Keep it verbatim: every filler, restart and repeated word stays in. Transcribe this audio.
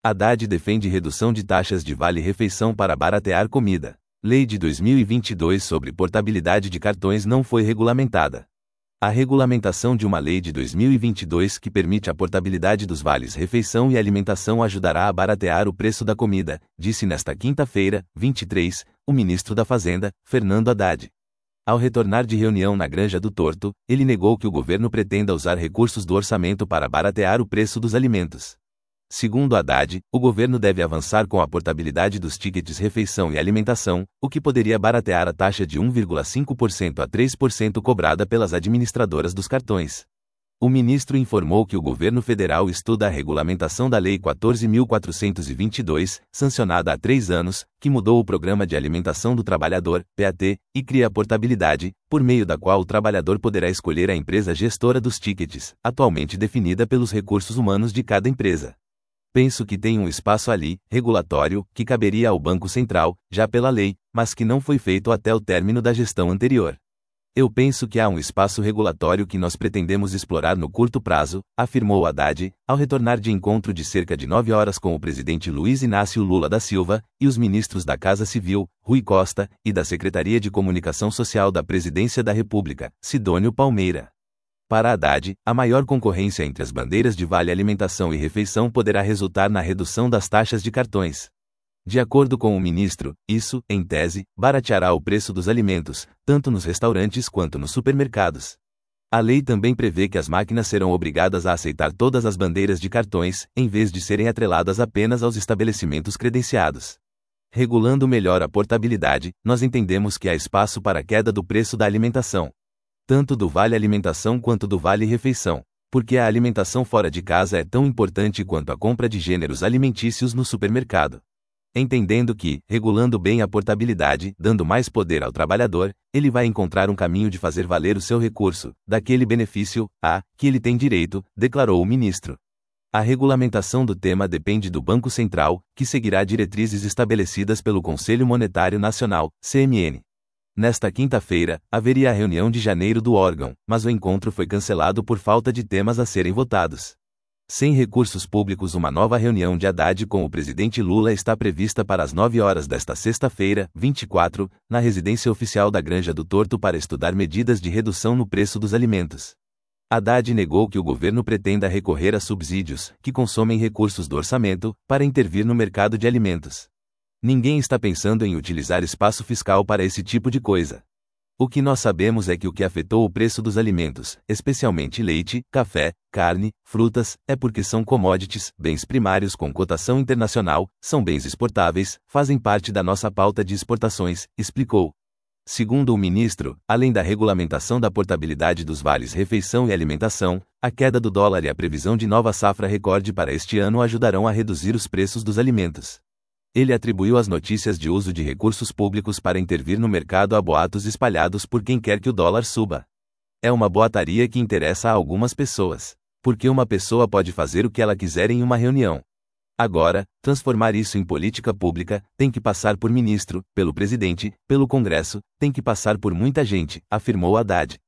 Haddad defende redução de taxas de vale-refeição para baratear comida. Lei de dois mil e vinte e dois sobre portabilidade de cartões não foi regulamentada. A regulamentação de uma lei de dois mil e vinte e dois que permite a portabilidade dos vales-refeição e alimentação ajudará a baratear o preço da comida, disse nesta quinta-feira, vinte e três, o ministro da Fazenda, Fernando Haddad. Ao retornar de reunião na Granja do Torto, ele negou que o governo pretenda usar recursos do orçamento para baratear o preço dos alimentos. Segundo Haddad, o governo deve avançar com a portabilidade dos tickets refeição e alimentação, o que poderia baratear a taxa de um vírgula cinco por cento a três por cento cobrada pelas administradoras dos cartões. O ministro informou que o governo federal estuda a regulamentação da Lei quatorze mil quatrocentos e vinte e dois, sancionada há três anos, que mudou o Programa de Alimentação do Trabalhador, P A T, e cria a portabilidade, por meio da qual o trabalhador poderá escolher a empresa gestora dos tickets, atualmente definida pelos recursos humanos de cada empresa. Penso que tem um espaço ali, regulatório, que caberia ao Banco Central, já pela lei, mas que não foi feito até o término da gestão anterior. Eu penso que há um espaço regulatório que nós pretendemos explorar no curto prazo, afirmou Haddad, ao retornar de encontro de cerca de nove horas com o presidente Luiz Inácio Lula da Silva, e os ministros da Casa Civil, Rui Costa, e da Secretaria de Comunicação Social da Presidência da República, Sidônio Palmeira. Para Haddad, a maior concorrência entre as bandeiras de vale alimentação e refeição poderá resultar na redução das taxas de cartões. De acordo com o ministro, isso, em tese, barateará o preço dos alimentos, tanto nos restaurantes quanto nos supermercados. A lei também prevê que as máquinas serão obrigadas a aceitar todas as bandeiras de cartões, em vez de serem atreladas apenas aos estabelecimentos credenciados. Regulando melhor a portabilidade, nós entendemos que há espaço para a queda do preço da alimentação, tanto do vale-alimentação quanto do vale-refeição, porque a alimentação fora de casa é tão importante quanto a compra de gêneros alimentícios no supermercado. Entendendo que, regulando bem a portabilidade, dando mais poder ao trabalhador, ele vai encontrar um caminho de fazer valer o seu recurso, daquele benefício, a, que ele tem direito, declarou o ministro. A regulamentação do tema depende do Banco Central, que seguirá diretrizes estabelecidas pelo Conselho Monetário Nacional, C M N. Nesta quinta-feira, haveria a reunião de janeiro do órgão, mas o encontro foi cancelado por falta de temas a serem votados. Sem recursos públicos, uma nova reunião de Haddad com o presidente Lula está prevista para as nove horas desta sexta-feira, vinte e quatro, na residência oficial da Granja do Torto para estudar medidas de redução no preço dos alimentos. Haddad negou que o governo pretenda recorrer a subsídios, que consomem recursos do orçamento, para intervir no mercado de alimentos. Ninguém está pensando em utilizar espaço fiscal para esse tipo de coisa. O que nós sabemos é que o que afetou o preço dos alimentos, especialmente leite, café, carne, frutas, é porque são commodities, bens primários com cotação internacional, são bens exportáveis, fazem parte da nossa pauta de exportações, explicou. Segundo o ministro, além da regulamentação da portabilidade dos vales refeição e alimentação, a queda do dólar e a previsão de nova safra recorde para este ano ajudarão a reduzir os preços dos alimentos. Ele atribuiu as notícias de uso de recursos públicos para intervir no mercado a boatos espalhados por quem quer que o dólar suba. É uma boataria que interessa a algumas pessoas, porque uma pessoa pode fazer o que ela quiser em uma reunião. Agora, transformar isso em política pública, tem que passar por ministro, pelo presidente, pelo Congresso, tem que passar por muita gente, afirmou Haddad.